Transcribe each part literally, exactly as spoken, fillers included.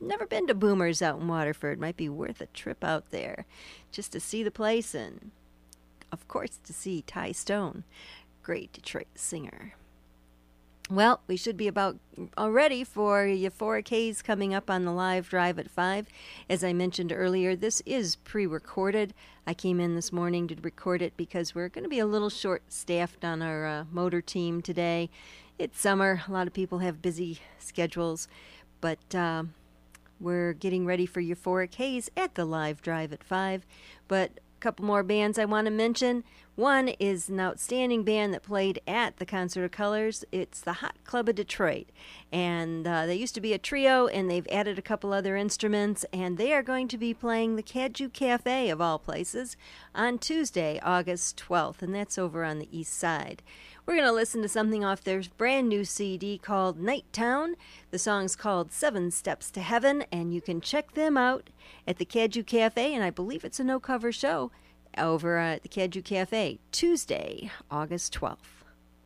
never been to Boomers out in Waterford, might be worth a trip out there just to see the place and, of course, to see Ty Stone, great Detroit singer. Well, we should be about already for Euphoric Haze coming up on the live drive at five. As I mentioned earlier, this is pre-recorded. I came in this morning to record it because we're going to be a little short-staffed on our uh, motor team today. It's summer. A lot of people have busy schedules, but uh, we're getting ready for Euphoric Haze at the live drive at five. But a couple more bands I want to mention. One is an outstanding band that played at the Concert of Colors. It's the Hot Club of Detroit. And uh, they used to be a trio, and they've added a couple other instruments. And they are going to be playing the Cadieux Cafe, of all places, on Tuesday, August twelfth. And that's over on the east side. We're going to listen to something off their brand new C D called Night Town. The song's called Seven Steps to Heaven, and you can check them out at the Cadieux Cafe, and I believe it's a no-cover show over at the Cadieux Cafe, Tuesday, August twelfth.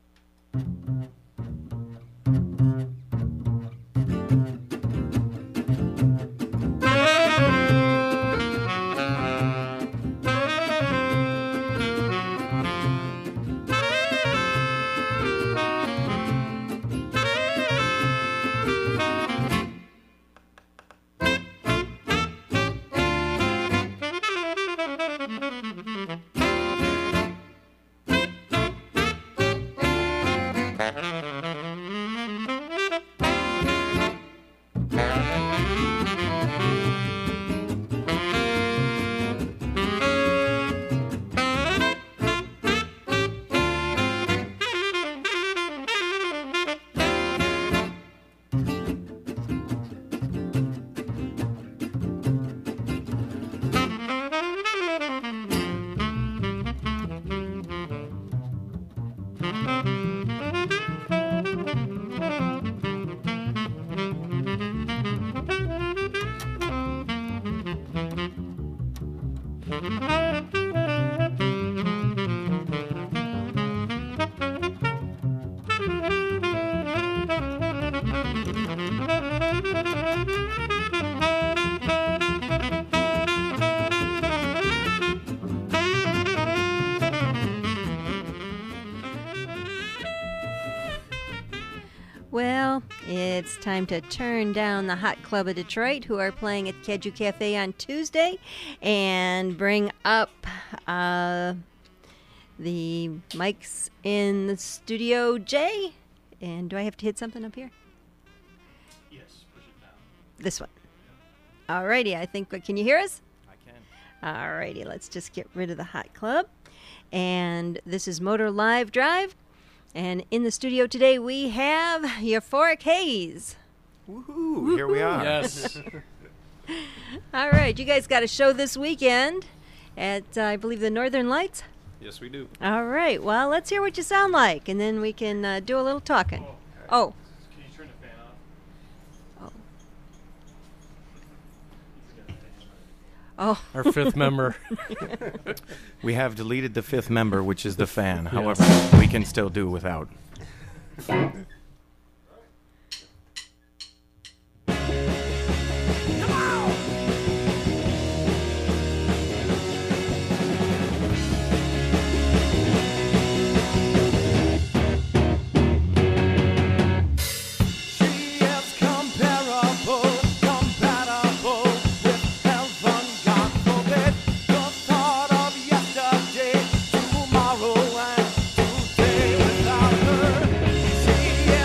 Well, it's time to turn down the Hot Club of Detroit, who are playing at Cadieux Cafe on Tuesday, and bring up uh, the mics in the studio. Jay, and do I have to hit something up here? Yes, push it down. This one. Alrighty, I think, can you hear us? I can. Alrighty, let's just get rid of the Hot Club. And this is Motor Live Drive. And in the studio today, we have Euphoric Haze. Woohoo! Here we are. Yes. All right, you guys got a show this weekend at, uh, I believe, the Northern Lights? Yes, we do. All right, well, let's hear what you sound like, and then we can uh, do a little talking. Oh. Can you turn the fan off? Oh. Oh. Our fifth member. We have deleted the fifth member, which is the fan. However, we can still do without. Tomorrow and today without her.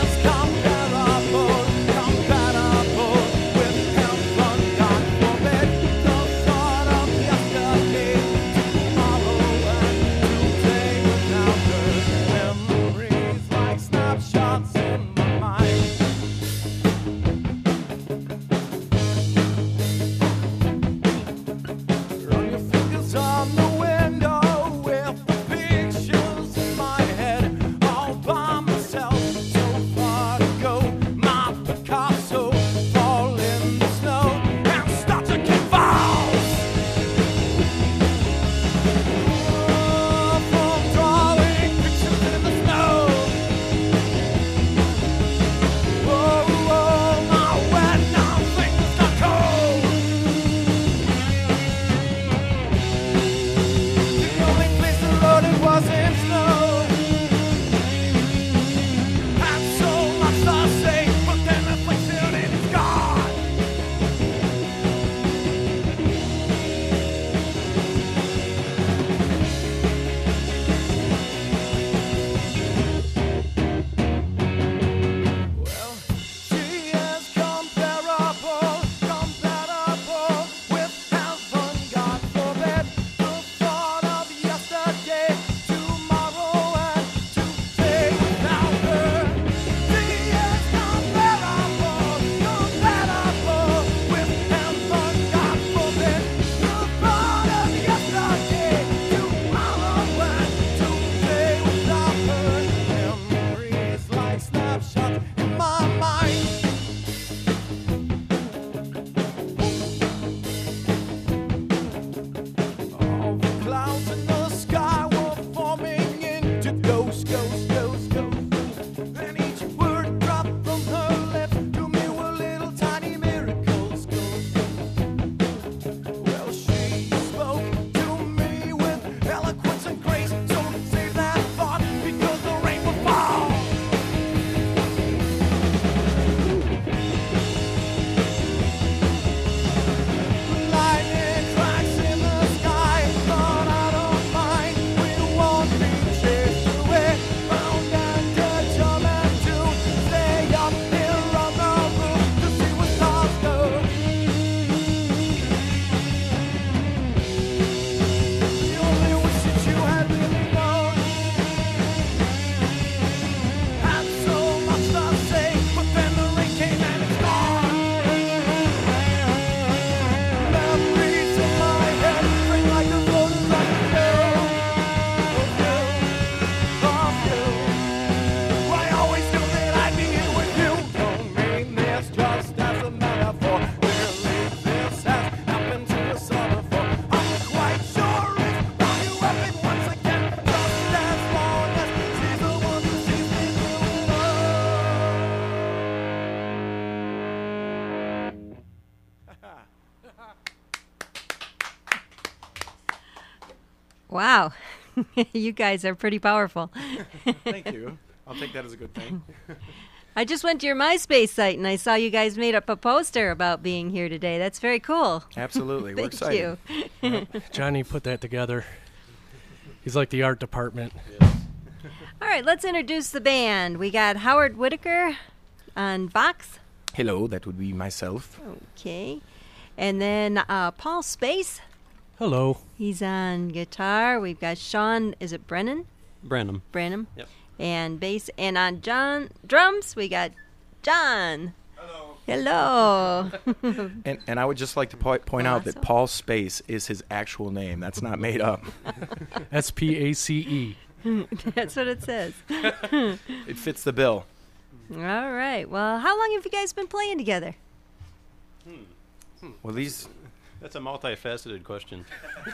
Wow. You guys are pretty powerful. Thank you. I'll take that as a good thing. I just went to your MySpace site and I saw you guys made up a poster about being here today. That's very cool. Absolutely. We're Thank excited. you. Johnny put that together. He's like the art department. All right, let's introduce the band. We got Howard Whitaker on Vox. Hello, that would be myself. Okay. And then uh, Paul Space. Hello. He's on guitar. We've got Sean, is it Brennan? Branham. Branham. Yep. And bass. And on John drums, we got John. Hello. Hello. And and I would just like to po- point out that Awesome. Paul Space is his actual name. That's not made up. S P A C E. That's what it says. It fits the bill. All right. Well, how long have you guys been playing together? Well, these That's a multifaceted question.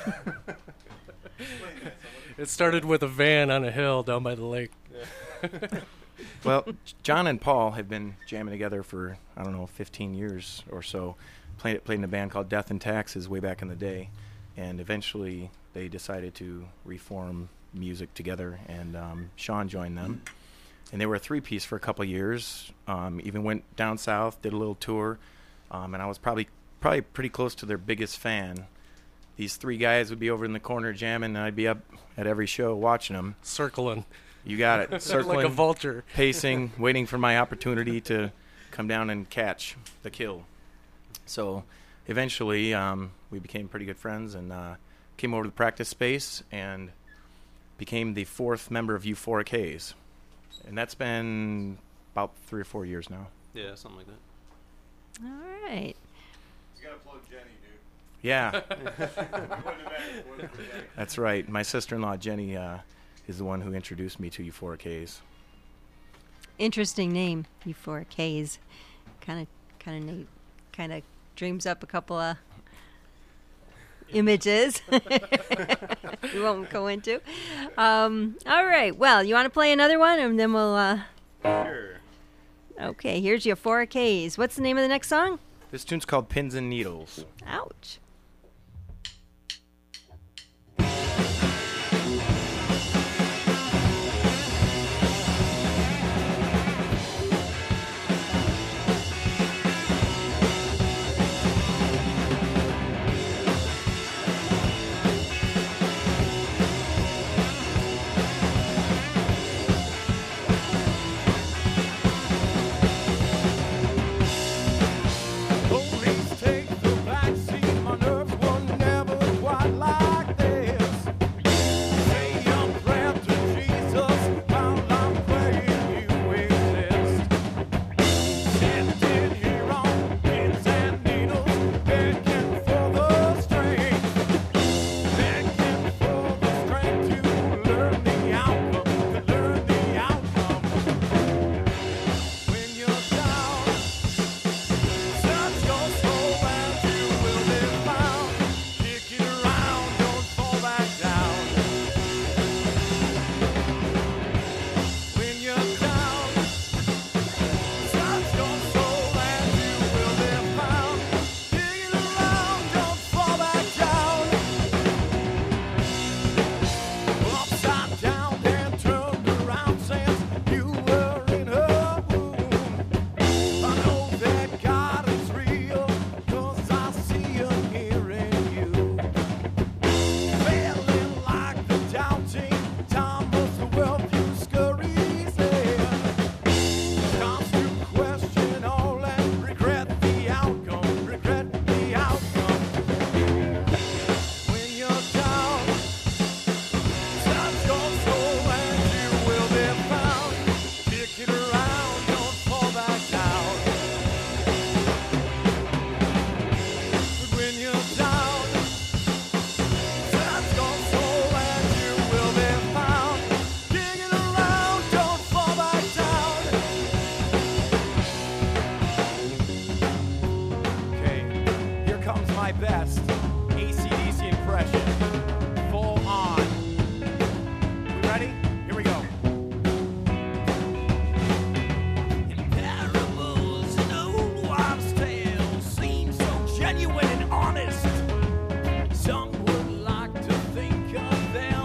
It started with a van on a hill down by the lake. Well, John and Paul have been jamming together for, I don't know, fifteen years or so. Played, played in a band called Death and Taxes way back in the day. And eventually they decided to reform music together, and um, Sean joined them. And they were a three-piece for a couple of years. Um, even went down south, did a little tour. Um, and I was probably probably pretty close to their biggest fan. These three guys would be over in the corner jamming, and I'd be up at every show watching them. Circling. You got it. Circling, Like a vulture. pacing, waiting for my opportunity to come down and catch the kill. So eventually um, we became pretty good friends and uh, came over to the practice space and became the fourth member of Euphoric Haze. And that's been about three or four years now. Yeah, something like that. All right. You gotta plug Jenny, dude. Yeah, We wouldn't have had it if it wasn't for Jenny. that's right. My sister-in-law, Jenny, uh, is the one who introduced me to Euphoric Haze. Interesting name, Euphoric Haze. Kind of, kind of neat. Kind of dreams up a couple of images. We won't go into. Um, all right. Well, you want to play another one, and then we'll. Uh, Sure. okay. Here's Euphoric Haze. What's the name of the next song? This tune's called Pins and Needles. Ouch. Police take the backseat, my nerves were never quite like this. Say I'm praying to Jesus while I'm praying you exist. Sitting here on pins and needles, begging for the strength, begging for the strength to learn the outcome, to learn the outcome. When you're down, search your soul and you will be found. Kick it around, don't fall back down. When you're down, search your soul and you will be found. Kick it around, don't fall back down. Upside down and turned around since you were in her womb. I know that God is real, 'cause I see him here in you. Failing like the doubting Thomas, the wealthy scurries in. Comes to question all and regret the outcome, regret the outcome. When you're down, search your soul and you will be found. Kick it around, don't fall back down. When you're down, search your soul and you will be found. Kick it around, don't fall back down. Okay, here comes my best A C D C impression. Full on. We ready? Here we go. In parables and old wives' tales seem so genuine and honest. Some would like to think of them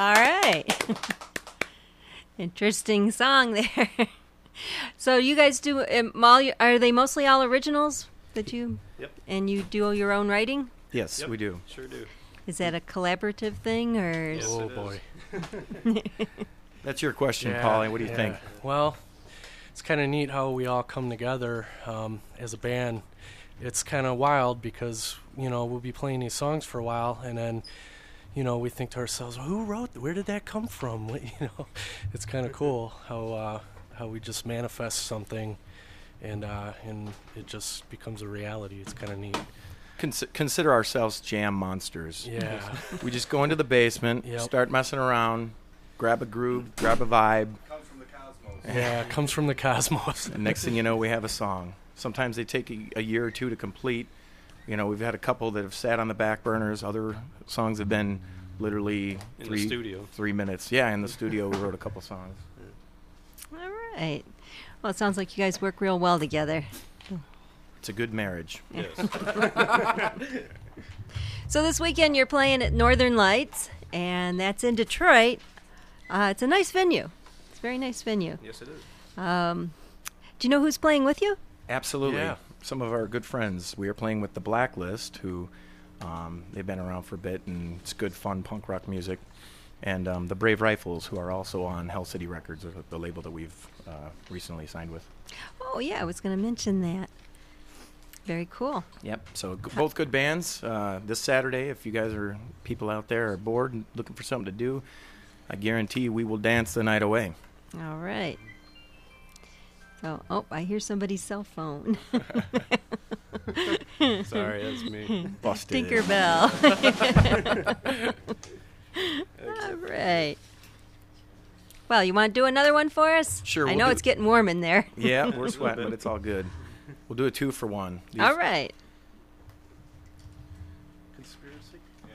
All right. Interesting song there. So you guys do, um, all, are they mostly all originals that you, Yep. and you do your own writing? Yes, Yep. we do. Sure do. Is that a collaborative thing, or? Yes, oh it boy. That's your question, Yeah, Polly. What do you yeah. think? Well, it's kind of neat how we all come together um, as a band. It's kind of wild because, you know, we'll be playing these songs for a while, and then, you know, we think to ourselves, who wrote, where did that come from? What- You know, it's kind of cool how uh, how we just manifest something, and uh, and it just becomes a reality. It's kind of neat. Cons- consider ourselves jam monsters. Yeah. We just go into the basement, Yep. start messing around, grab a groove, grab a vibe, Comes from the cosmos. Yeah, it comes from the cosmos. and next thing you know, we have a song. Sometimes they take a, a year or two to complete. You know, we've had a couple that have sat on the back burners. Other songs have been literally In three the studio. three minutes. Yeah, in the studio, we wrote a couple songs. All right. Well, it sounds like you guys work real well together. It's a good marriage. Yes. So this weekend you're playing at Northern Lights, and that's in Detroit. Uh, it's a nice venue. It's a very nice venue. Yes, it is. Um, do you know who's playing with you? Absolutely. Yeah. Some of our good friends. We are playing with the Blacklist, who um, they've been around for a bit, and it's good, fun punk rock music. And um, the Brave Rifles, who are also on Hell City Records, the- the label that we've uh, recently signed with. Oh, yeah, I was going to mention that. Very cool. Yep. So g- both good bands. Uh, this Saturday, if you guys are people out there are bored and looking for something to do, I guarantee we will dance the night away. All right. So, oh, I hear somebody's cell phone. Sorry, that's me. Busted. Tinkerbell. All right. Well, you want to do another one for us? Sure, I we'll know do- it's getting warm in there. Yeah, we're A little sweating, bit. but it's all good. We'll do a two for one. These- All right. Conspiracy? Yeah.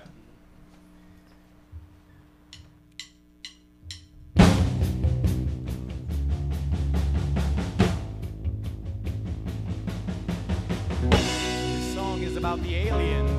This song is about the aliens.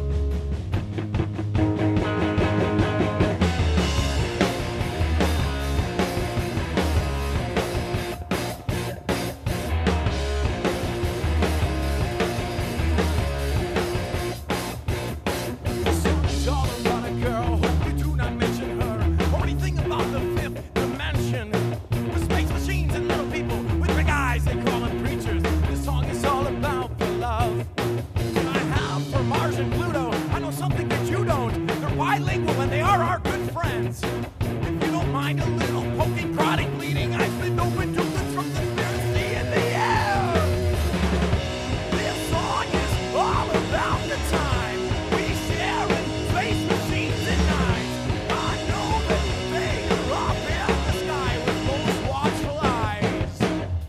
This song is all about a girl. Hope you do not mention her or anything about the fifth dimension. The space machines and little people with big eyes, they call them preachers. This song is all about the love I have for Mars and Pluto. I know something that you don't. They're bilingual and they are our good friends. If you don't mind a little poking, prodding, bleeding, I've been open to the truth conspiracy in the air. This song is all about the time we share in space machines at night. I know that they are up in the sky with most watchful eyes.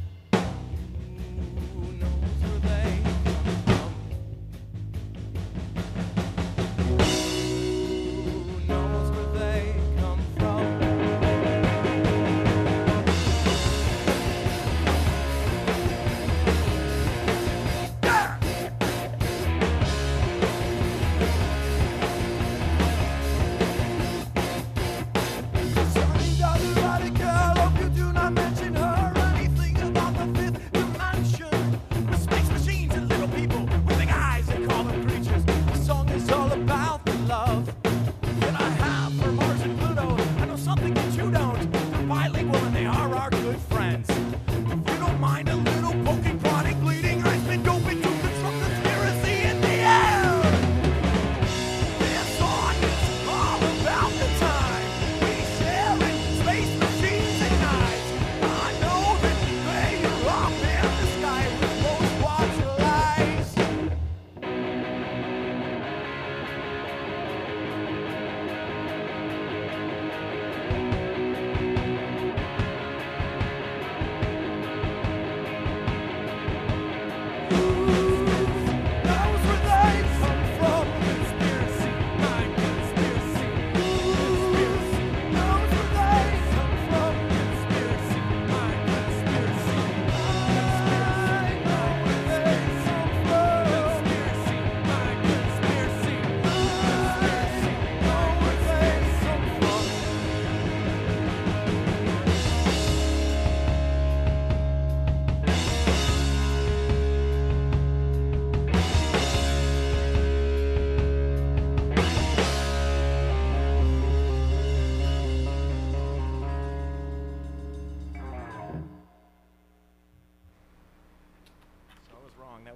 Who knows where they come? Who knows where they come from?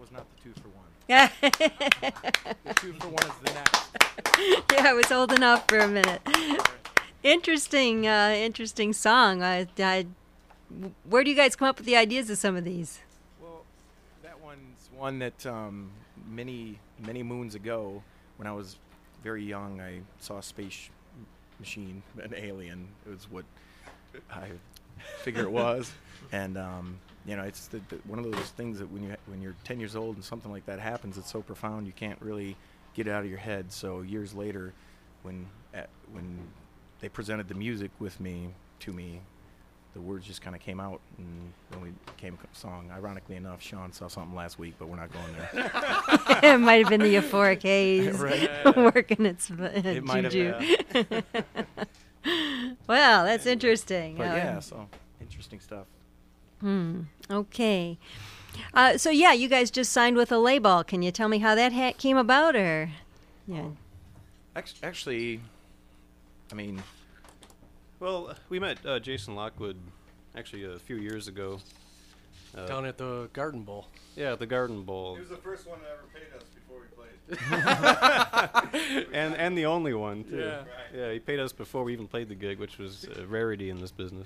was not the two for one. Yeah, The two for one is the next. I was holding off for a minute. Interesting, uh, interesting song. I, I, where do you guys come up with the ideas of some of these? Well, that one's one that um, many, many moons ago, when I was very young, I saw a space machine, an alien. It was what I figure it was. And, um, you know, it's the, the, one of those things that when, you, when you're ten years old and something like that happens, it's so profound you can't really get it out of your head. So years later, when at, when they presented the music with me, to me, the words just kind of came out, and when we came a song. Ironically enough, Sean saw something last week, but we're not going there. It might have been the euphoric haze Right. working its uh, It might have, juju. Well, that's interesting. But Uh, yeah, so interesting stuff. Hmm. Okay. Uh, so yeah, you guys just signed with a label. Can you tell me how that ha- came about, or yeah? Act- Actually, I mean, Well, we met uh, Jason Lockwood actually a few years ago. Uh, Down at the Garden Bowl. yeah, at the Garden Bowl. He was the first one that ever paid us before we played. and and the only one too. Yeah. Yeah, he paid us before we even played the gig, which was a rarity in this business.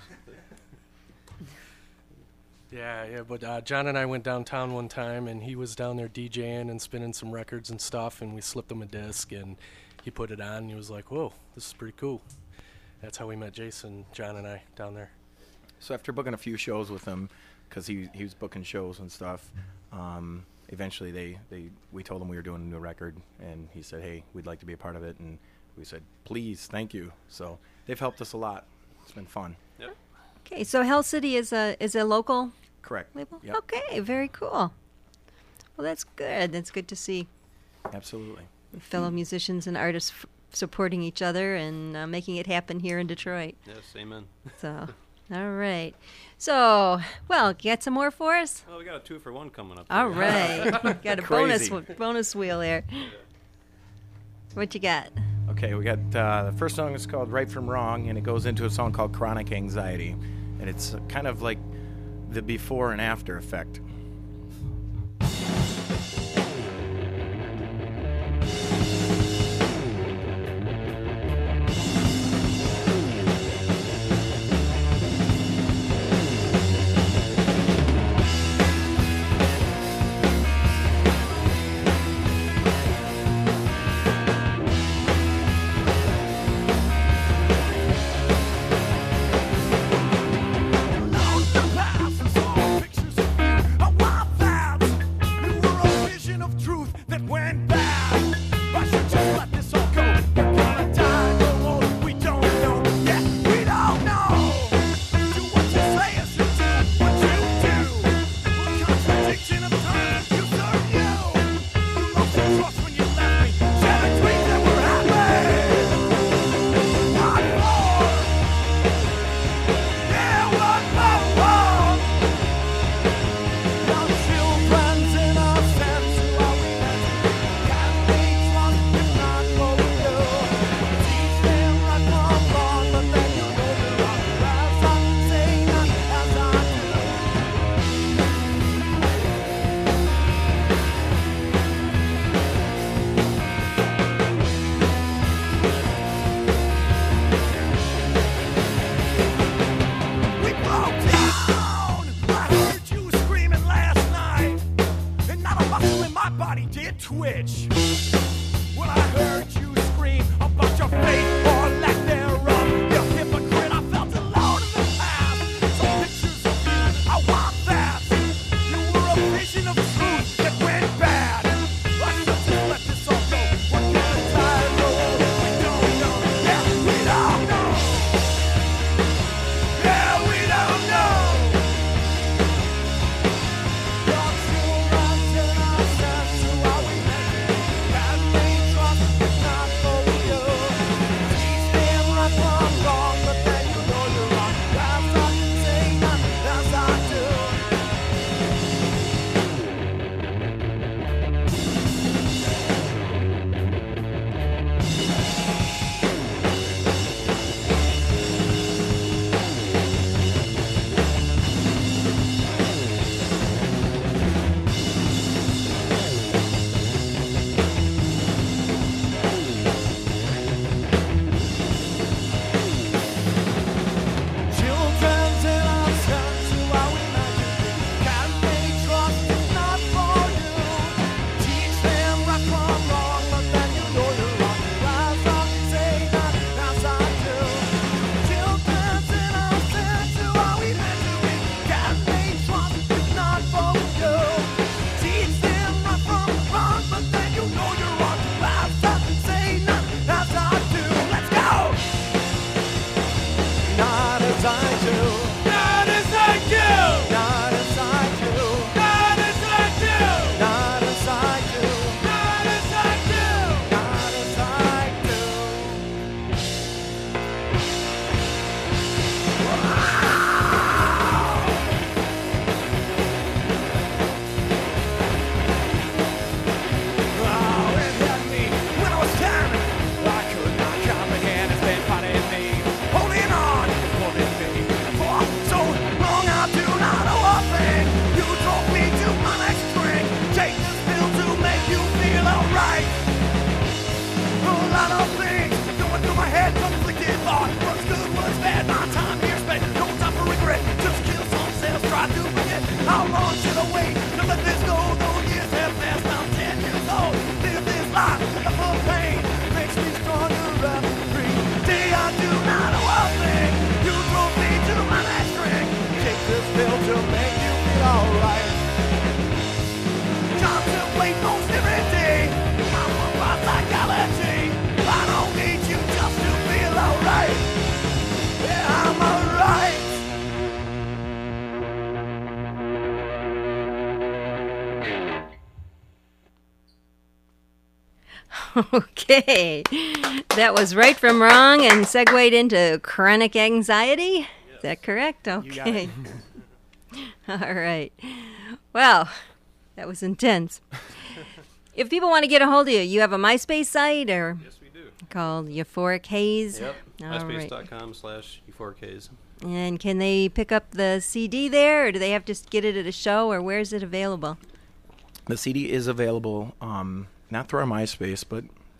Yeah, yeah, but uh, John and I went downtown one time, and he was down there DJing and spinning some records and stuff, and we slipped him a disc, and he put it on, and he was like, whoa, this is pretty cool. That's how we met Jason, John and I, down there. so after booking a few shows with him, because he he was booking shows and stuff, um, eventually they, they we told him we were doing a new record, and he said, hey, we'd like to be a part of it, and we said, please, thank you. So they've helped us a lot. It's been fun. Yep. Okay, so Hell City is a is a local Correct. label. Yep. Okay, very cool. Well, that's good. That's good to see Absolutely. fellow musicians and artists f- supporting each other and uh, making it happen here in Detroit. Yes, amen. So, all right. So, well, get some more for us. Well, we got a two for one coming up. All there. right, got a bonus Crazy. w- bonus wheel there. What you got? Okay, we got uh, the first song is called Right From Wrong, and it goes into a song called Chronic Anxiety. And it's uh, kind of like the before and after effect. Twitch. When I heard you scream about your faith or lack thereof, you hypocrite, I felt alone in the past. Some pictures of you, I want that. You were a vision of truth that went bad. I should just let this all go. What kind of time roll? We don't know. Yeah, we don't know. Yeah, we don't know. Your true runs in our sense to how we make it. Okay. That was Right from Wrong and segued into Chronic Anxiety. Is that correct? Okay. All right. Well, that was intense. If people want to get a hold of you, you have a MySpace site or Yes, we do. called Euphoric Haze? Yep. All right. MySpace.com slash euphoric And can they pick up the C D there, or do they have to get it at a show, or where is it available? The C D is available, um, not through our MySpace, but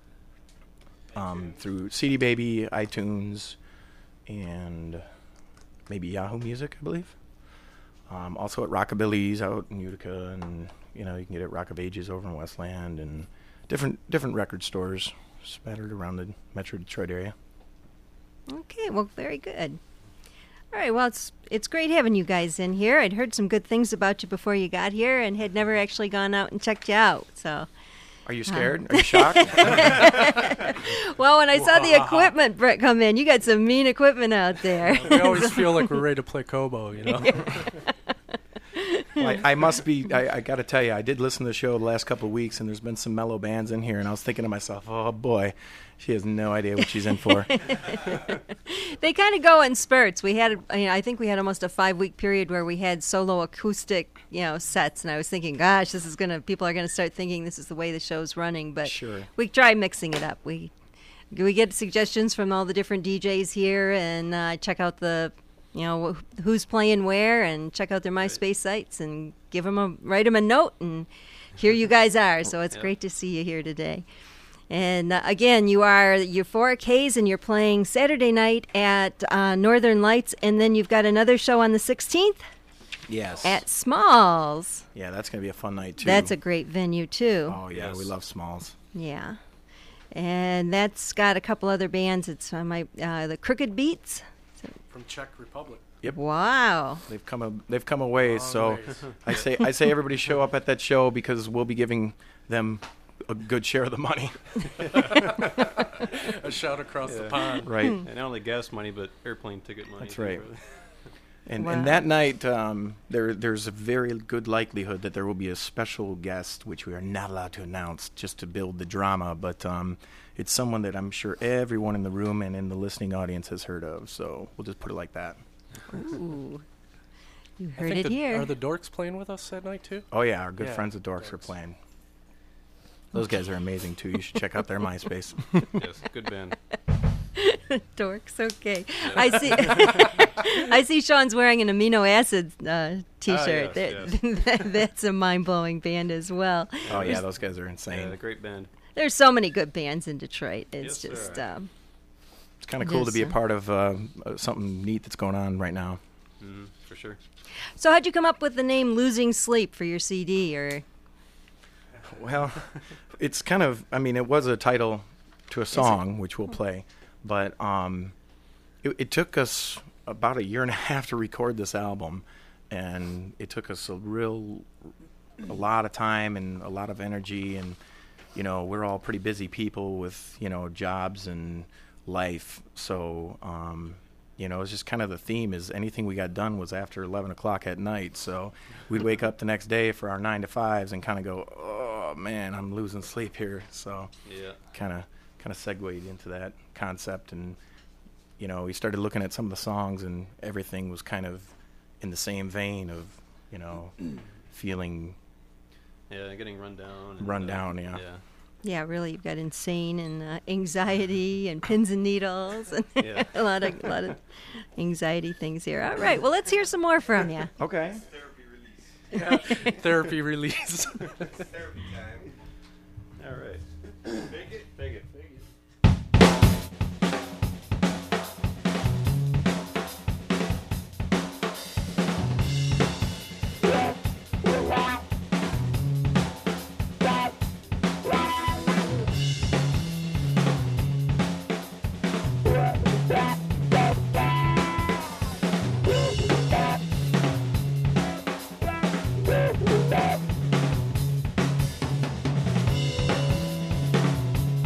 um, through C D Baby, iTunes, and maybe Yahoo Music, I believe. Um, also at Rockabilly's out in Utica, and you know you can get it at Rock of Ages over in Westland, and different different record stores spattered around the Metro Detroit area. Okay, well, very good. All right, well, it's it's great having you guys in here. I'd heard some good things about you before you got here and had never actually gone out and checked you out. So, Are you scared? Are you shocked? well, when I saw the equipment Brett come in, you got some mean equipment out there. We always feel like we're ready to play Kobo, you know. Well, I, I must be. I, I got to tell you, I did listen to the show the last couple of weeks, and there's been some mellow bands in here, and I was thinking to myself, "Oh boy, she has no idea what she's in for." They kind of go in spurts. We had, I, mean, I think we had almost a five-week period where we had solo acoustic, you know, sets, and I was thinking, gosh, this is gonna. People are gonna start thinking this is the way the show's running, but Sure. we try mixing it up. We we get suggestions from all the different D Js here, and uh, check out the. You know wh- who's playing where, and check out their MySpace sites, and give them a write them a note, and here you guys are. So it's Yeah. great to see you here today. And uh, again, you are Euphoric Haze, and you're playing Saturday night at uh, Northern Lights, and then you've got another show on the sixteenth Yes. at Smalls. yeah, that's gonna be a fun night too. That's a great venue too. Oh yeah, Yes. we love Smalls. Yeah, and that's got a couple other bands. It's uh, my uh, the Crooked Beats. From Czech Republic. Wow. They've come a they've come a ways. Long So ways. I say I say everybody show up at that show because we'll be giving them a good share of the money. A shout across the Yeah. pond. Right. And not only gas money, but airplane ticket money. That's too, right. brother. And, Wow. and that night, um, there there's a very good likelihood that there will be a special guest, which we are not allowed to announce, just to build the drama. But um, it's someone that I'm sure everyone in the room and in the listening audience has heard of. So we'll just put it like that. Ooh. You I heard think it the- here. Are the Dorks playing with us that night too? Oh yeah, our good Yeah, friends at Dorks are Dorks. playing. Those guys are amazing too. You should check out their MySpace. Yes, good band. Dorks, okay. I see. I see Sean's wearing an amino acid uh, T-shirt. Ah, yes, That- that- that's a mind-blowing band as well. Oh yeah, those guys are insane. Yeah, great band. There's so many good bands in Detroit. It's Yes, just, there um, It's kind of cool to be a Yes, uh, part of uh, uh, something neat that's going on right now. Mm, for sure. so how'd you come up with the name Losing Sleep for your C D? Or Well, it's kind of, I mean, it was a title to a song, which we'll play, but um, it, it took us about a year and a half to record this album, and it took us a real, a lot of time and a lot of energy, and, you know, we're all pretty busy people with, you know, jobs and life, so, um, you know, it's just kind of the theme is anything we got done was after eleven o'clock at night. So we'd wake up the next day for our nine to fives and kind of go, oh man, I'm losing sleep here. So Yeah. kind of kind of segued into that concept, and you know, we started looking at some of the songs, and everything was kind of in the same vein of, you know, feeling Yeah, getting run down. and, Run uh, down, yeah. Yeah. yeah, really, you've got insane and uh, anxiety and pins and needles and Yeah. a lot of a lot of anxiety things here. All right, well, let's hear some more from you. okay. Therapy release. Yeah. Therapy release. Therapy time. All right. Fake it. Fake it. Fake it. Thank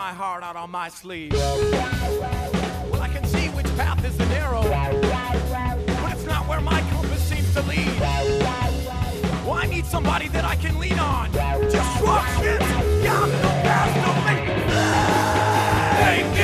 my heart out on my sleeve. Well, I can see which path is the narrow, but it's not where my compass seems to lead. Well, I need somebody that I can lean on. Destruction, God, no past, no make it.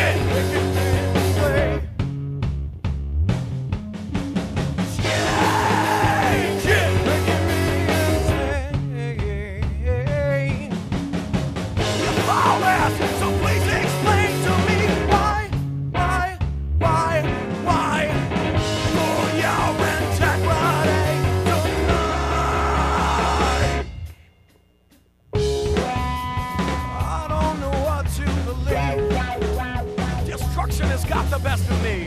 So please explain to me why, why, why, why go y'all and check Friday tonight? I don't know what to believe. Destruction has got the best of me.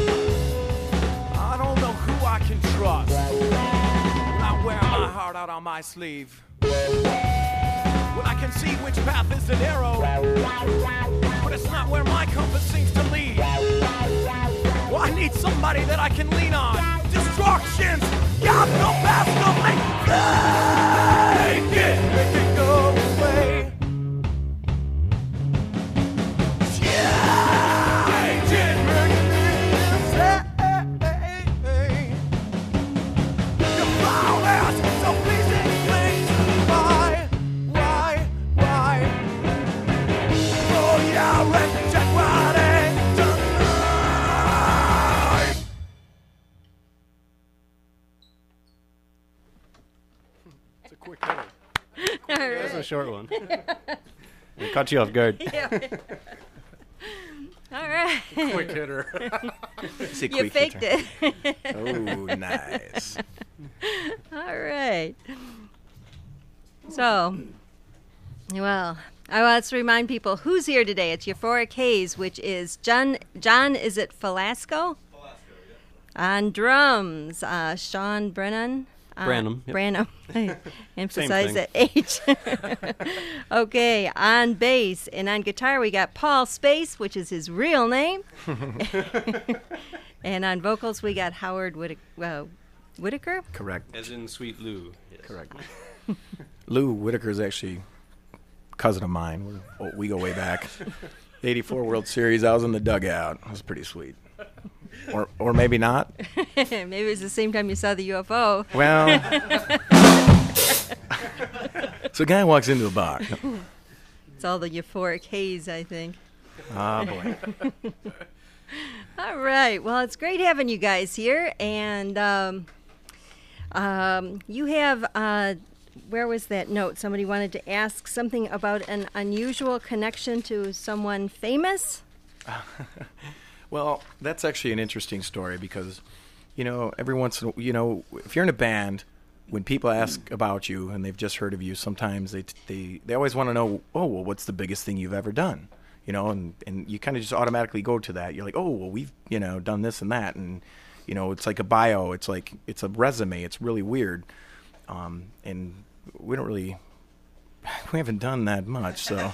I don't know who I can trust. I wear my heart out on my sleeve. Well, I can see which path is the narrow, but it's not where my compass seems to lead. Well, I need somebody that I can lean on. Destructions, God, no past, no make it, make it go away. Change it, make it you foul ass, so please explain why. It's a quick hitter. All That's a right. short one. It caught you off guard. Yeah. All right. Quick hitter. It's a You quick faked hitter. it. Oh, nice. All right. So, well, I want to remind people who's here today. It's Euphoric Haze, which is John. John, is it Falasco? On drums, uh, Sean Brennan. Uh, Branham, yep. Branham. Emphasize thing. that H. Okay, on bass and on guitar we got Paul Space, which is his real name. And on vocals we got Howard Whittaker. Uh, Whitaker? Correct. As in Sweet Lou. Yes. Correct. Lou Whitaker is actually a cousin of mine. We're, oh, we go way back. The eighty-four World Series, I was in the dugout. It was pretty sweet. Or or maybe not. Maybe it was the same time you saw the U F O. Well, so a guy walks into a bar. It's all the euphoric haze, I think. Ah, boy. All right. Well, it's great having you guys here. And um, um, you have, uh, where was that note? Somebody wanted to ask something about an unusual connection to someone famous? Well, that's actually an interesting story because, you know, every once in a, you know, if you're in a band, when people ask about you and they've just heard of you, sometimes they they, they always want to know, oh, well, what's the biggest thing you've ever done? You know, and, and you kind of just automatically go to that. You're like, oh, well, we've, you know, done this and that. And, you know, it's like a bio. It's like, it's a resume. It's really weird. Um, and we don't really, we haven't done that much, so.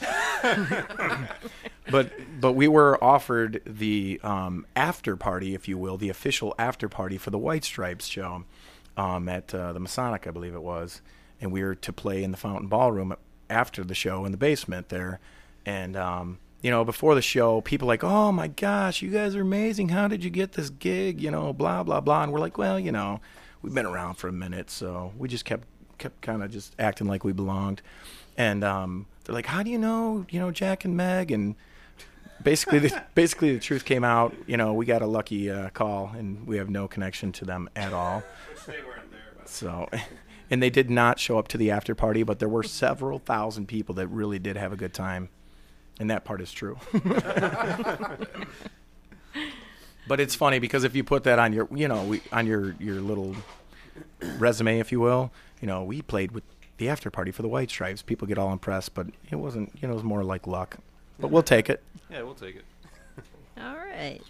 But but we were offered the um, after party, if you will, the official after party for the White Stripes show um, at uh, the Masonic, I believe it was, and we were to play in the Fountain Ballroom after the show in the basement there, and um, you know, before the show, people like, oh my gosh, you guys are amazing! How did you get this gig? You know, blah blah blah, and we're like, well, you know, we've been around for a minute, so we just kept kept kind of just acting like we belonged, and um, they're like, how do you know, you know, Jack and Meg and Basically, the, basically the truth came out. You know, we got a lucky uh, call, and we have no connection to them at all. They weren't there. But So, and they did not show up to the after party, but there were several thousand people that really did have a good time, and that part is true. But it's funny because if you put that on your, you know, we, on your your little resume, if you will, you know, we played with the after party for the White Stripes. People get all impressed, but it wasn't. You know, it was more like luck. But we'll take it. Yeah, we'll take it. All right.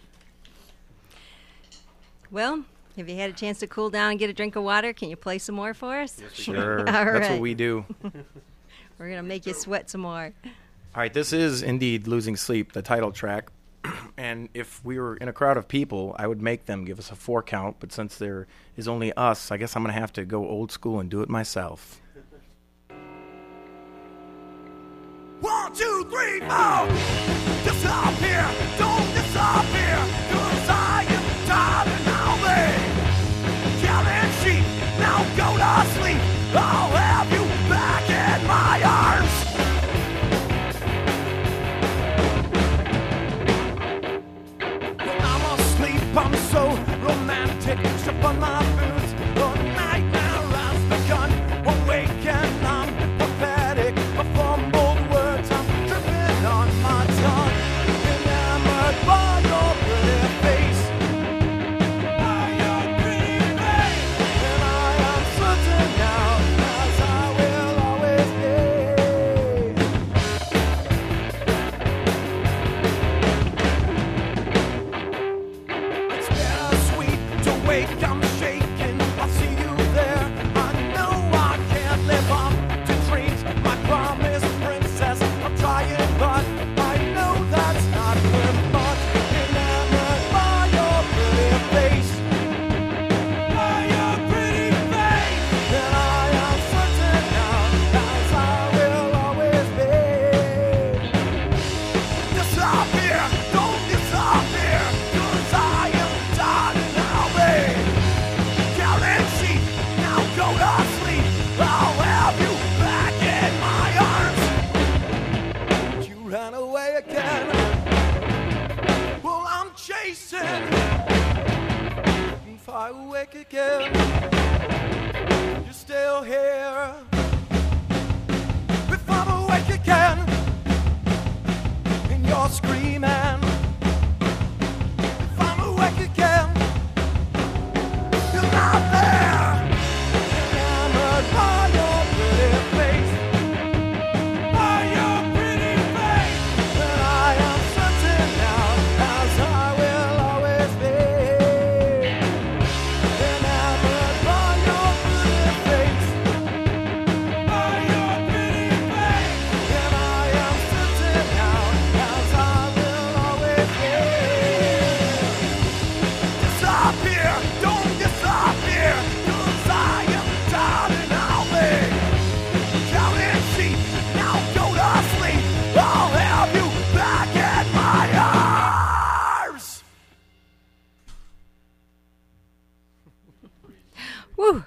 Well, have you had a chance to cool down and get a drink of water? Can you play some more for us? Yes, we can. Sure. All That's right. what we do. We're going to make you sweat some more. All right, this is indeed Losing Sleep, the title track. And if we were in a crowd of people, I would make them give us a four count. But since there is only us, I guess I'm going to have to go old school and do it myself. One, two, three, four. disappear, don't disappear, 'cause I am tired and I'll be counting sheep. Now go to sleep, I'll have you back in my arms. When I'm asleep, I'm so romantic, strip on my boots, the nightmare has begun. Awaken, I'm pathetic, I fumbled words, I'm dripping on my tongue. Enamored by your pretty face, by your pretty face, and I am certain now, as I will always be. It's bittersweet to wake, I'm shaking, I see you there. I know I can't live up to dreams, my promised princess. I'm trying, but I know that's not worth much. Enamored by your pretty face, by your pretty face, and I am certain now, as I will always be. Disappear, don't disappear, 'cause I am tired and I'll be counting sheep. Now go to sleep, I'll have you back in my arms. But you ran away again. Well, I'm chasing. If I wake again, you're still here. If I'm awake again, and you're screaming. If I'm awake again, you're not there. Enamored by your pretty face, by your pretty face, and I am certain now, as I will always be. Enamored by your pretty face, by your pretty face, and I am certain now, as I will always be. Disappear, don't disappear, 'cause I am tired and I'll be counting sheep. Now go to sleep, I'll have you back in my arms. Woo!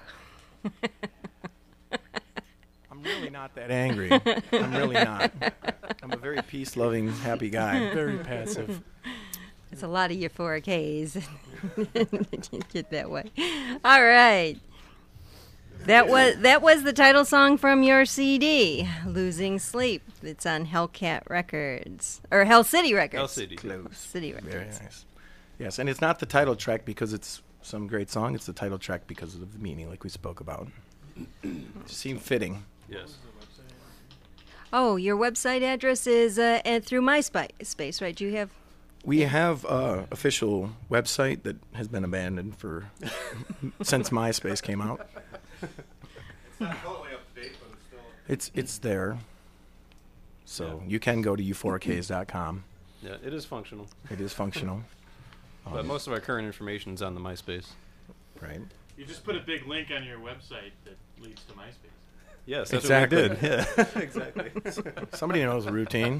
I'm really not that angry. I'm really not. I'm a very peace-loving, happy guy. Very passive. It's a lot of euphoric haze. Get that way. All right. That was that was the title song from your C D, "Losing Sleep." It's on Hellcat Records or Hell City Records. Hell City. Close. City Records. Very nice. Yes, and it's not the title track because it's some great song. It's the title track because of the meaning, like we spoke about. It seemed fitting. Yes. Oh, your website address is uh, and through MySpace, right? Do you have? We have a official website that has been abandoned for since MySpace came out. It's not totally up to date, but it's still. It's it's there, so you can go to euphoric haze dot com. Yeah, it is functional. It is functional. But Um, most of our current information is on the MySpace. right. You just put a big link on your website that leads to MySpace. Yes, that's Exactly. what we did. Yeah, exactly. Somebody knows the routine.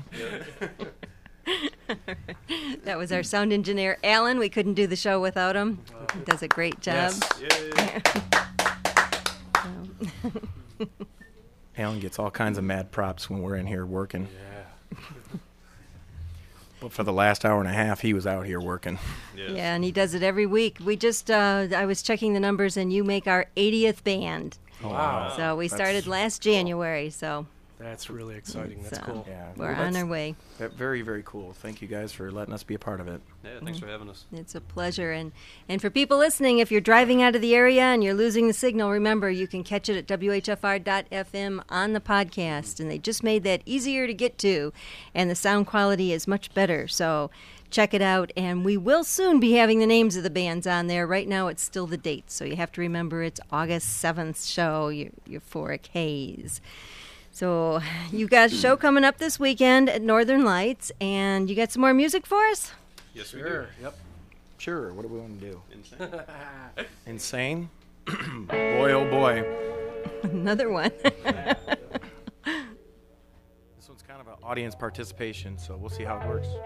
That was our sound engineer, Alan. We couldn't do the show without him. He does a great job. Yes. Yay. Alan gets all kinds of mad props when we're in here working. Yeah. But for the last hour and a half, he was out here working. Yes. Yeah, and he does it every week. We just, uh, I was checking the numbers, and you make our eightieth band. Wow. So we That's started last January, so That's really exciting. That's so cool. Yeah, we're well, on that's- our way. That very, very cool. Thank you guys for letting us be a part of it. Yeah, thanks for having us. It's a pleasure. And, and for people listening, if you're driving out of the area and you're losing the signal, remember you can catch it at W H F R dot F M on the podcast. And they just made that easier to get to, and the sound quality is much better. So check it out. And we will soon be having the names of the bands on there. Right now it's still the dates. So you have to remember it's August seventh show, Eu- Euphoric Haze. So you got a show coming up this weekend at Northern Lights, and you got some more music for us? Yes, we Sure. Yep. Sure, what do we want to do? do. Insane? Insane. Boy, oh boy. Another one. This one's kind of an audience participation, so we'll see how it works.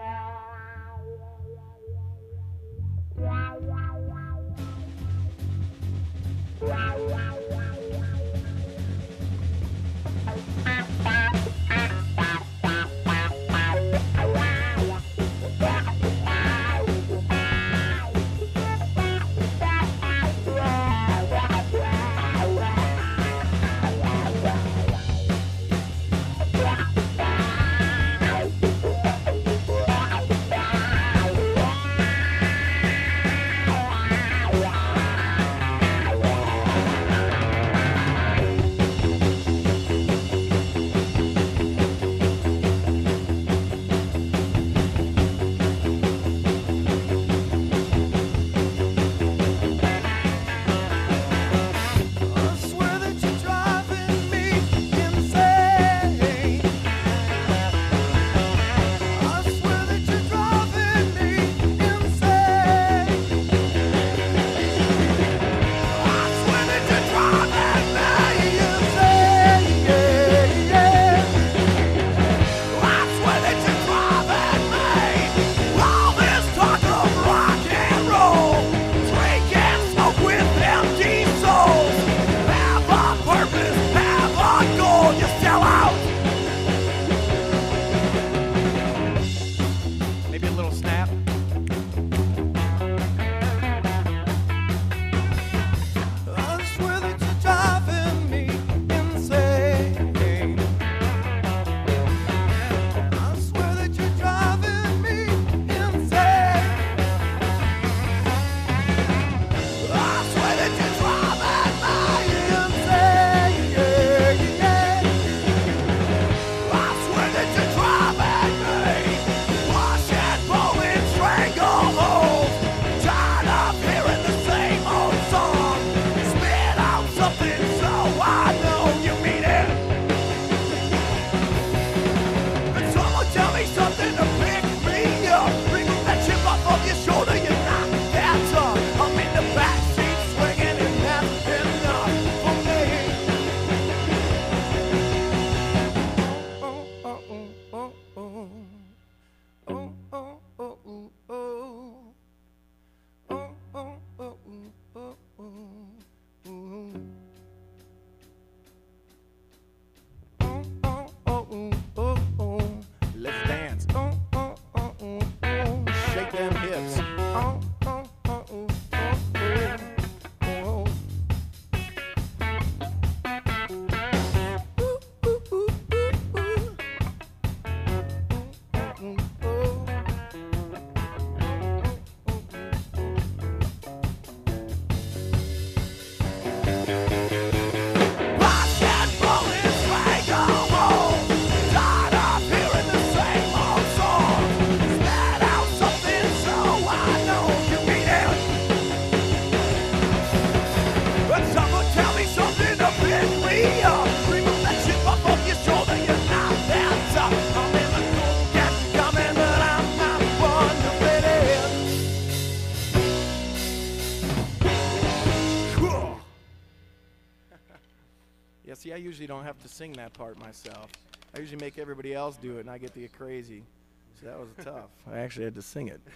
See, I usually don't have to sing that part myself. I usually make everybody else do it, and I get to get crazy. So that was tough. I actually had to sing it.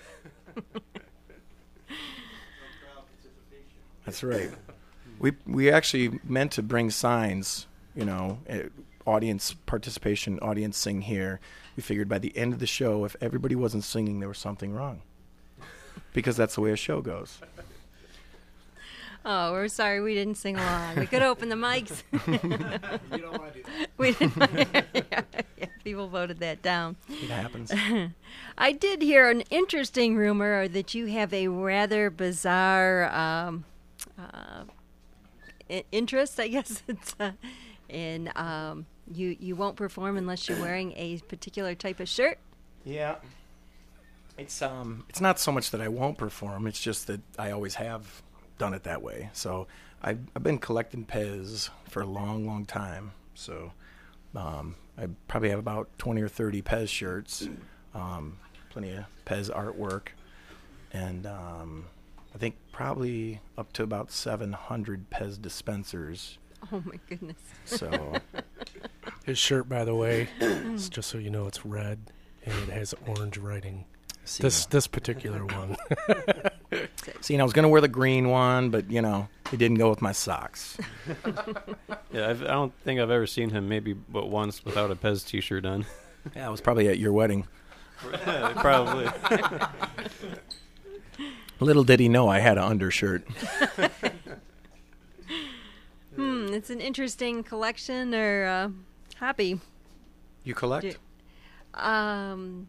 That's right. We we actually meant to bring signs, you know, uh, audience participation, audience sing here. We figured by the end of the show, if everybody wasn't singing, there was something wrong. Because that's the way a show goes. Oh, we're sorry we didn't sing along. We could open the mics. You don't want to do that. We didn't. yeah, yeah, people voted that down. It happens. I did hear an interesting rumor that you have a rather bizarre um, uh, I- interest, I guess it's, uh, in um, you. You won't perform unless you're wearing a particular type of shirt. Yeah. It's um. It's not so much that I won't perform. It's just that I always have done it that way. So I've, I've been collecting Pez for a long, long time. So um, I probably have about twenty or thirty Pez shirts, um, plenty of Pez artwork, and um, I think probably up to about seven hundred Pez dispensers. Oh my goodness. So His shirt, by the way, is just so you know, it's red and it has orange writing. See, This this particular one. See, I was going to wear the green one, but, you know, it didn't go with my socks. Yeah, I've, I don't think I've ever seen him maybe but once without a Pez T-shirt on. Yeah, it was probably at your wedding. Probably. Little did he know I had an undershirt. Hmm, it's an interesting collection or uh, hobby. You collect? Do- Um,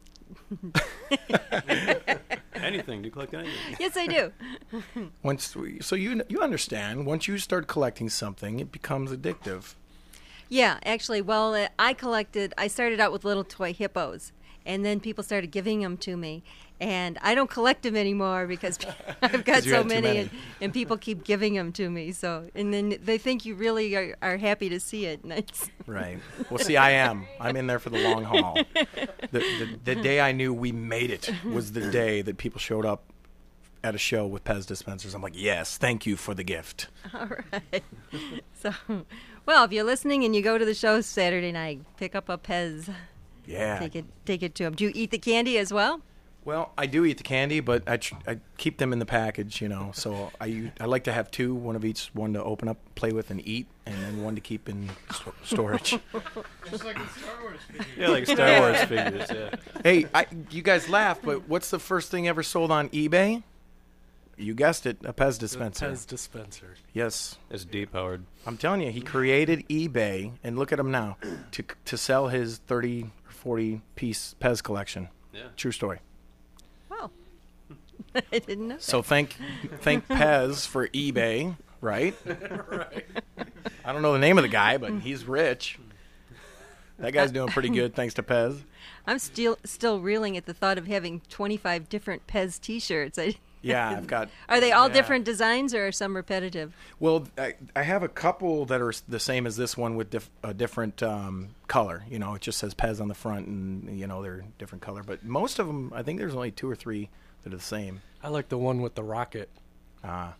Anything. Do you collect anything? yes, I do. Once, we- so you you understand, once you start collecting something, it becomes addictive. Yeah, actually, well, uh, I collected, I started out with little toy hippos, and then people started giving them to me. And I don't collect them anymore because I've got 'Cause you so had too many, many. And, and people keep giving them to me. So, and then they think you really are, are happy to see it. And it's Right. Well, see, I am. I'm in there for the long haul. The, the, the day I knew we made it was the day that people showed up at a show with Pez dispensers. I'm like, yes, thank you for the gift. all right. So, well, if you're listening and you go to the show Saturday night, pick up a Pez. Yeah. Take it, take it to them. Do you eat the candy as well? Well, I do eat the candy, but I, tr- I keep them in the package, you know. So I u- I like to have two, one of each, one to open up, play with, and eat, and then one to keep in sto- storage. Just like in Star Wars figures. Yeah, like Star Wars figures, yeah. Hey, I, you guys laugh, but what's the first thing ever sold on eBay? You guessed it, a Pez dispenser. Pez dispenser. Yes. It's depowered. I'm telling you, he created eBay, and look at him now, to to sell his thirty or forty piece Pez collection. Yeah. True story. Wow. I didn't know. So thank thank Pez for eBay, right? Right. I don't know the name of the guy, but he's rich. That guy's doing pretty good thanks to Pez. I'm still still reeling at the thought of having twenty-five different Pez T-shirts. I, Yeah, I've got. are they all Yeah. different designs or are some repetitive? Well, I, I have a couple that are s- the same as this one with dif- a different um, color. You know, it just says Pez on the front, and you know they're different color. But most of them, I think there's only two or three that are the same. I like the one with the rocket. Ah.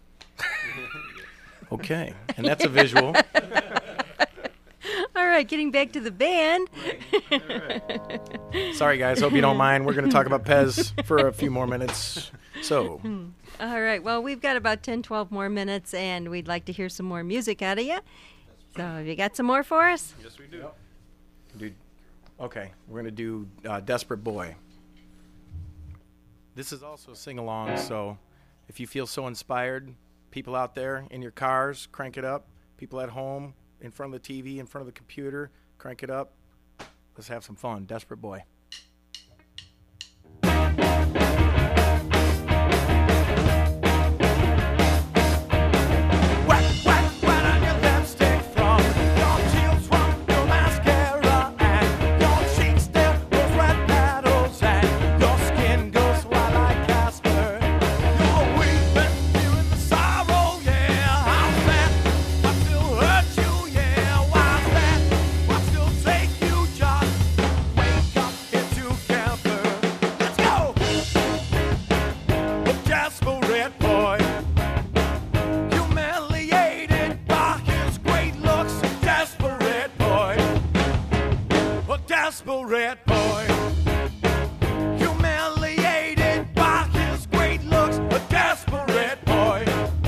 Okay, and that's a visual. All right, getting back to the band. Sorry, guys. Hope you don't mind. We're going to talk about Pez for a few more minutes. So, All right, well, we've got about ten, twelve more minutes, and we'd like to hear some more music out of you. So have you got some more for us? Yes, we do. dude. Okay, we're going to do uh, Desperate Boy. This is also a sing-along, so if you feel so inspired, people out there in your cars, crank it up. People at home, in front of the T V, in front of the computer, crank it up. Let's have some fun. Desperate Boy. Wet, wet, wet on your lipstick from your tears from your mascara, and your cheeks there those red petals, and your skin goes wild like Casper. You're weeping, feeling the sorrow, yeah. How's that? What still hurt you, yeah? Why's that? What still take you? Just wake up, get together. Let's go. A desperate boy. Humiliated by his great looks, a desperate boy, a desperate boy. Humiliated by his great looks, a desperate boy.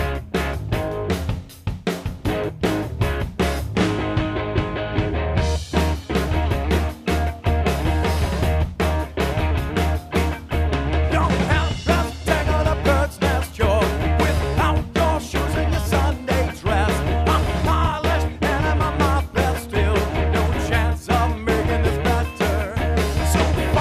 Your health tangled a bird's nest. You're without your shoes and your Sunday dress. I'm polished and I'm on my best still. No chance of making this better. So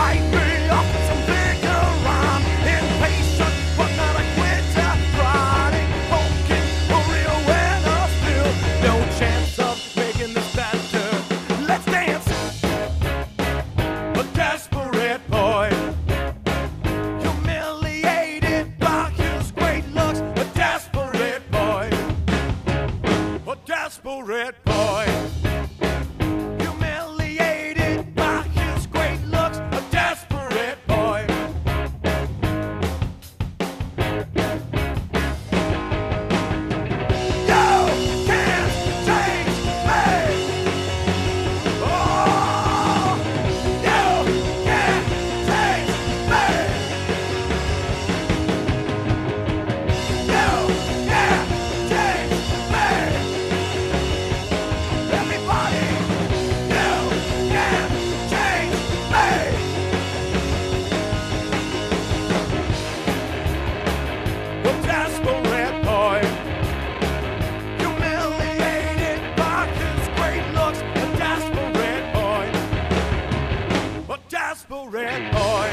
desperate boy.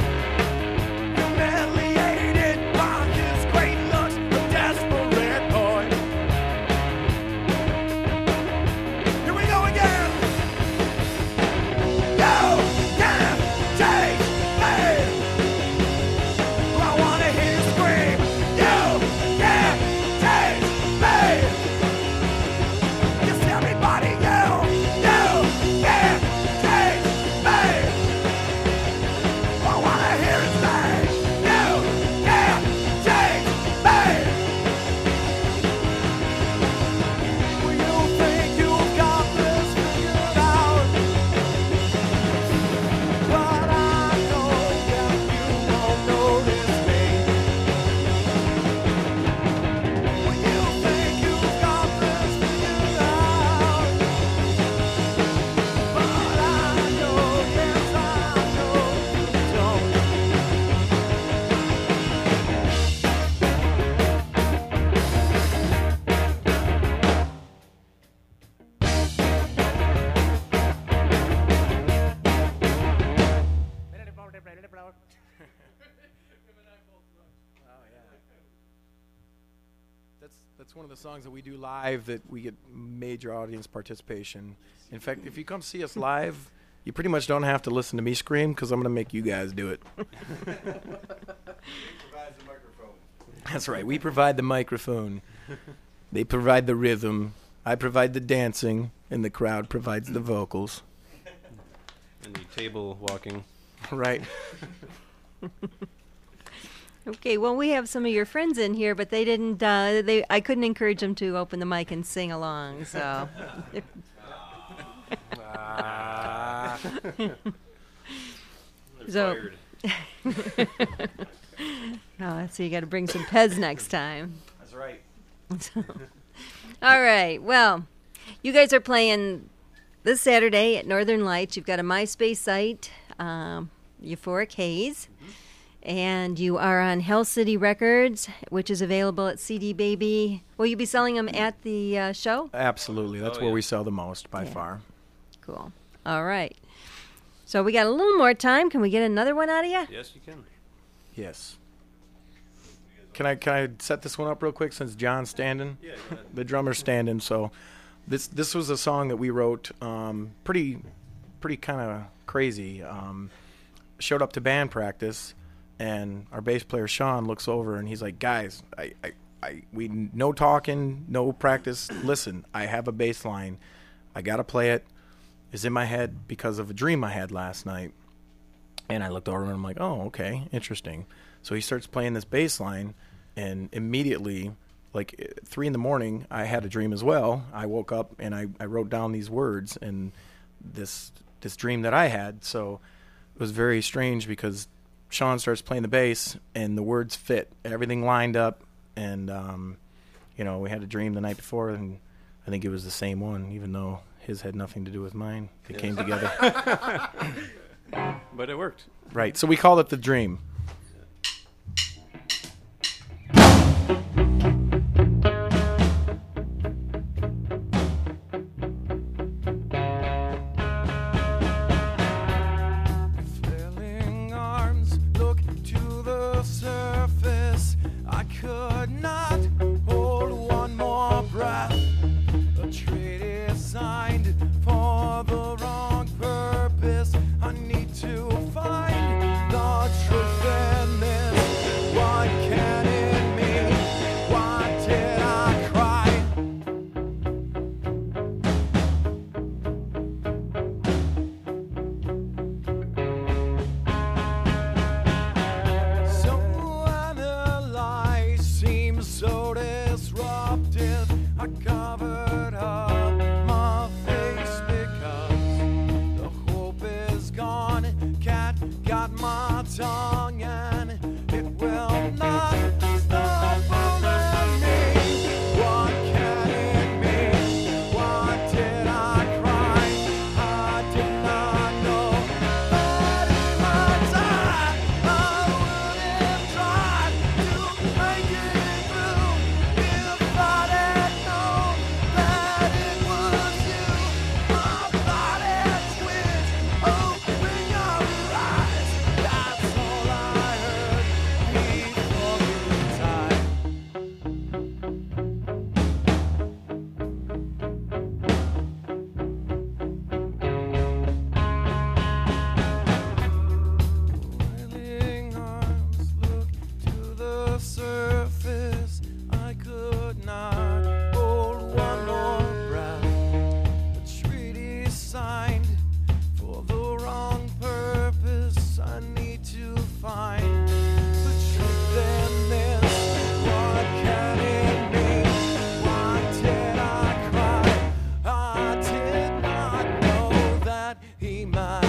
Humiliated by his great looks, a desperate boy. Here we go again. You can't take me. I wanna hear you scream. You can't take me. Yes, everybody, you, you can't take me. I wanna hear it say, you can't take me. Well, you think you've got this figured out, but I know that you won't notice me. Well, you think you've got this figured out, but I know, yes, I know you don't. That's that's one of the songs that we do live that we get major audience participation. In fact, if you come see us live, you pretty much don't have to listen to me scream because I'm going to make you guys do it. Provides the microphone. That's right. We provide the microphone. They provide the rhythm. I provide the dancing, and the crowd provides the vocals. And the table walking. Right. Okay, well, we have some of your friends in here, but they didn't. Uh, they I couldn't encourage them to open the mic and sing along. So, Ah. They're So- fired. oh, so you got to bring some Pez next time. That's right. All right. Well, you guys are playing this Saturday at Northern Lights. You've got a MySpace site, um, Euphoric Haze, and you are on Hell City Records, which is available at C D Baby. Will you be selling them at the uh, show? Absolutely. That's Oh, where yeah. we sell the most by Yeah. far. Cool. All right. So we got a little more time. Can we get another one out of you? Yes, you can. Yes. Can I can I set this one up real quick since John's standing? Yeah, go ahead. The drummer's standing. So this this was a song that we wrote um, pretty pretty kind of crazy. Um, showed up to band practice, and our bass player Sean looks over and he's like, "Guys, I, I, I we no talking, no practice. Listen, I have a bass line. I gotta play it. It's in my head because of a dream I had last night." And I looked over and I'm like, "Oh, okay, interesting." So he starts playing this bass line, and immediately, like eh, three in the morning, I had a dream as well. I woke up and I, I wrote down these words and this this dream that I had. So it was very strange because Sean starts playing the bass and the words fit, everything lined up, and um, you know, we had a dream the night before, and I think it was the same one, even though his had nothing to do with mine. It Yeah. came together. But it worked. Right. So we called it the dream. Flailing arms look to the surface. I could not hold one more breath. A trade is signed for the wrong purpose. I need to find the truth in this. What can it mean? Why did I cry? So analyzed seems so disruptive. I covered up my face because the hope is gone. Cat got my tongue and it will not stop fooling me. What can it mean? Why did I cry? I did not know that in my time I would have tried to make it through if I had known that it was you. My body twitched, open your eyes.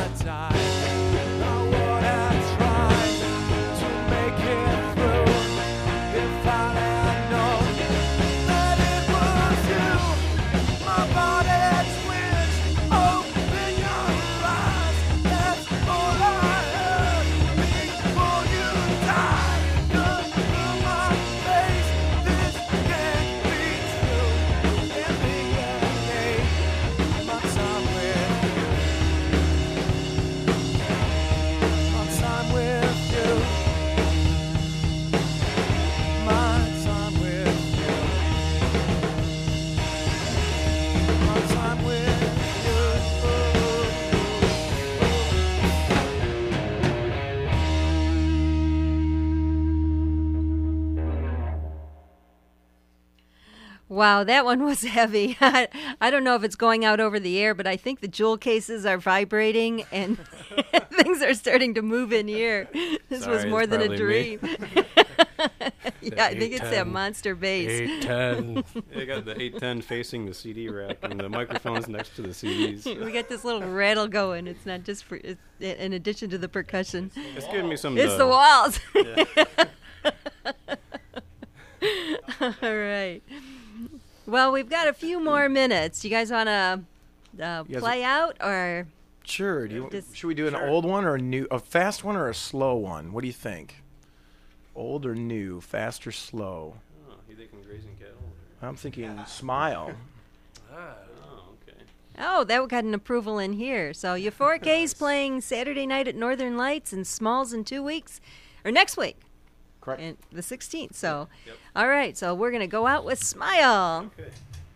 Wow, that one was heavy. I, I don't know if it's going out over the air, but I think the jewel cases are vibrating and things are starting to move in here. This Sorry, was more it's than a probably me. dream. Yeah, I think it's that monster bass. eight ten. They got the eight ten facing the C D rack and the microphones next to the C Ds. We got this little rattle going. It's not just for, it's, in addition to the percussion. It's giving me some. It's uh, the walls. Yeah. All right. Well, we've got a few more minutes. You guys want to uh, You guys- play out or? Sure. Do you, Just- should we do an Sure. old one or a new, a fast one or a slow one? What do you think? Old or new, fast or slow? Oh, you thinking grazing cattle? Or? I'm thinking Smile. Ah, Oh, okay. Oh, that got an approval in here. So Euphoric A's playing Saturday night at Northern Lights and Smalls in two weeks, or next week, Correct. and the sixteenth. So, Yep. all right. So we're gonna go out with Smile. Okay.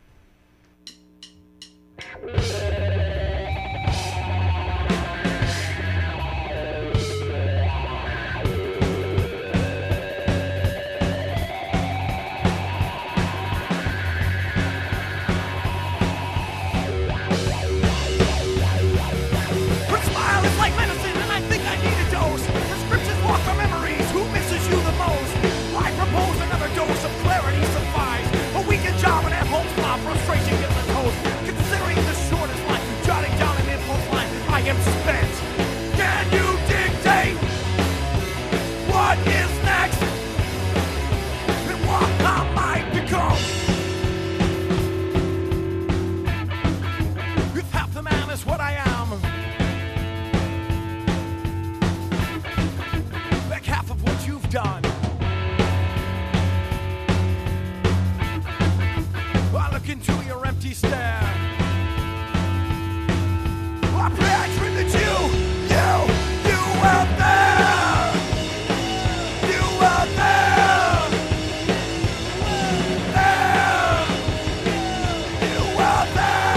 Her smile is like medicine, and I think I need a dose. Prescriptions walk our memories. Who misses you the most? I propose another dose of clarity suffice. A weekend job and at home slop, frustration gets a toast. Considering the shortest line, jotting down an impulse line, I am spent. Can you dictate what is next? And what I might become? If half the man is what I am, like half of what you've done. I look into your empty stare. I pray I dream that you, you, you out there, you out there, there, you out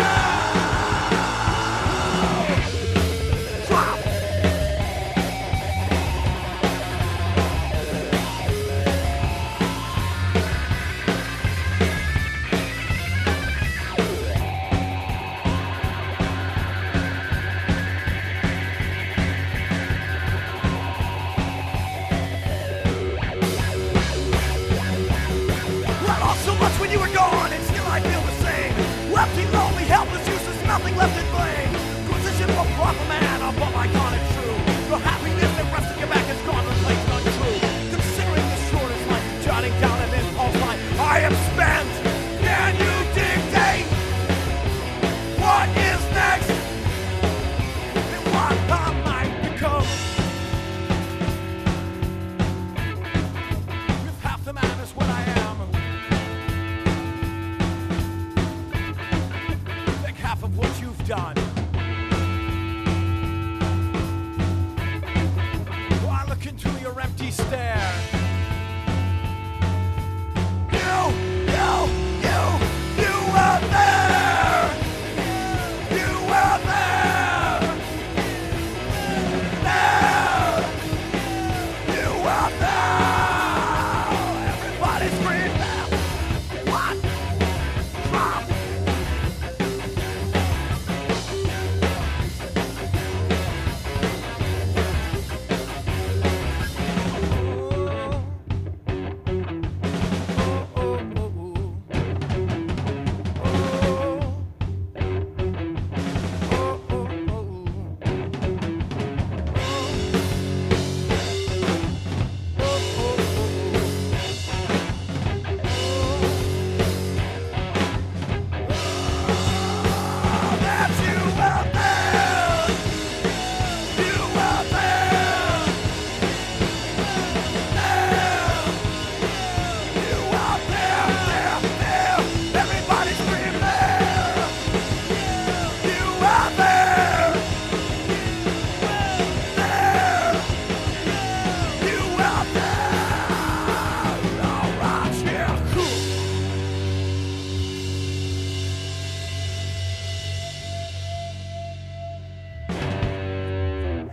there. Drop. I lost so much when you were gone, and still I feel the same. Empty, lonely, helpless, useless, nothing left in blame. Position more problematic.